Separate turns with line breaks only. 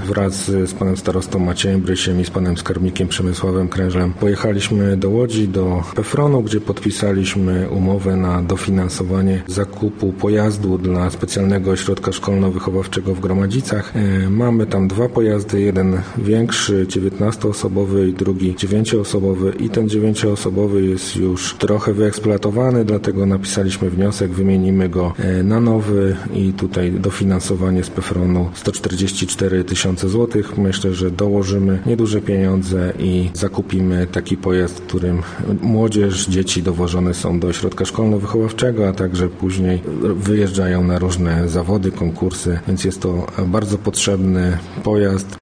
wraz z panem starostą Maciejem Brysiem i z panem skarbnikiem Przemysławem Krężlem pojechaliśmy do Łodzi, do PFRON-u, gdzie podpisaliśmy umowę na dofinansowanie zakupu pojazdu dla specjalnego ośrodka szkolno-wychowawczego w Gromadzicach. Mamy tam 2 pojazdy, jeden większy, 19-osobowy i drugi 9-osobowy i ten 9-osobowy jest już trochę wyeksploatowany, dlatego napisaliśmy wniosek, wymienimy go na nowy i tutaj dofinansowanie z PFRON-u 144 000 złotych. Myślę, że dołożymy nieduże pieniądze i zakupimy taki pojazd, którym młodzież, dzieci dowożone są do ośrodka szkolno-wychowawczego, a także później wyjeżdżają na różne zawody, konkursy, więc jest to bardzo potrzebny pojazd.